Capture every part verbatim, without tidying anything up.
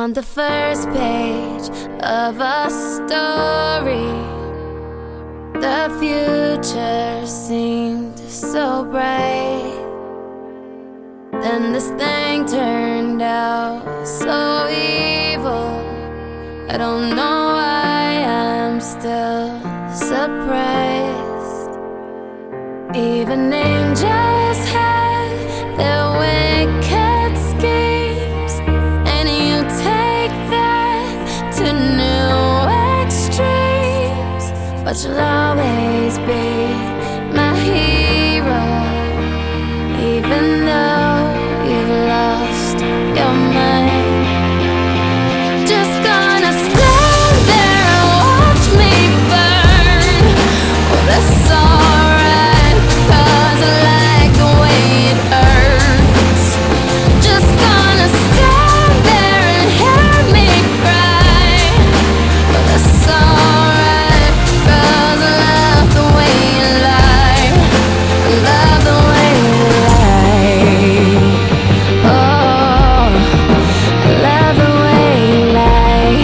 On the first page of a story, the future seemed so bright. Then this thing turned out so evil. I don't know why I'm still surprised. Even angels have their wicked schemes, and you take that to new extremes. But you'll always be my hero, even though you've lost your mind. Just gonna stand there and watch me burn. Well, that's alright, 'cause I like the way it hurts. Just gonna stand there and hear me cry. Well, that's alright, 'cause I love the way you lie. I love the way you lie. Oh, I love the way you lie.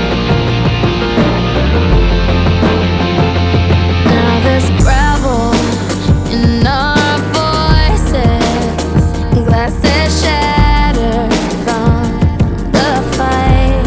Now there's gravel in our voices, glasses shattered from the fight.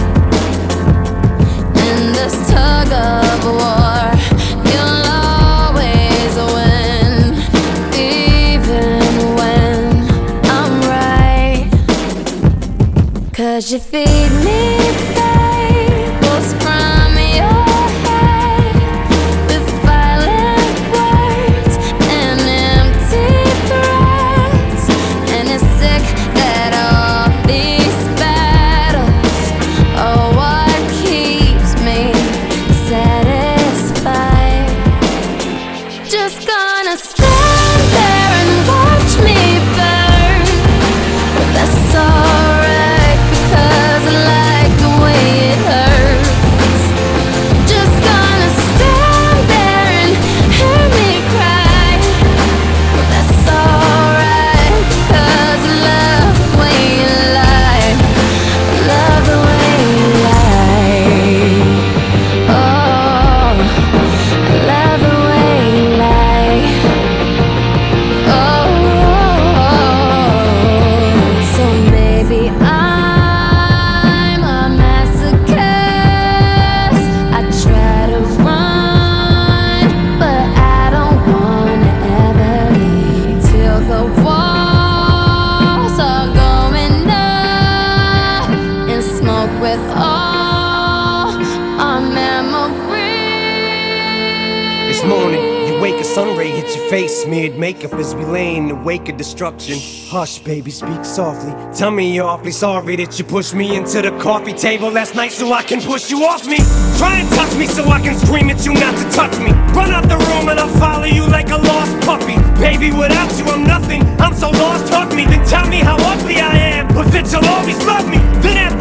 In this tug of war, you'll always win, even when I'm right. 'Cause you feed me fables from your head, with violent words and empty threats. And it's sick that all these battles are what keeps me satisfied. Just gonna stand there and watch me burn. But that's alright, because I like the way it hurts. Just gonna stand there and hear me cry. But that's alright, because I love the way you lie. I love the way you lie. Oh, I love the way you lie. Oh, so maybe I'm a masochist. I try to run, but I don't wanna ever leave till the walls are going up in smoke with all our memories. It's morning, you wake, a sun ray hits your face, smeared makeup as we lay in the wake of destruction. Hush, baby, speak softly. Tell me you're awfully sorry that you pushed me into the coffee table last night so I can push you off me. Try and touch me so I can scream at you not to touch me. Run out the room and I'll follow you like a lost puppy. Baby, without you I'm nothing, I'm so lost, hug me. Then tell me how ugly I am, but that you'll always love me. Then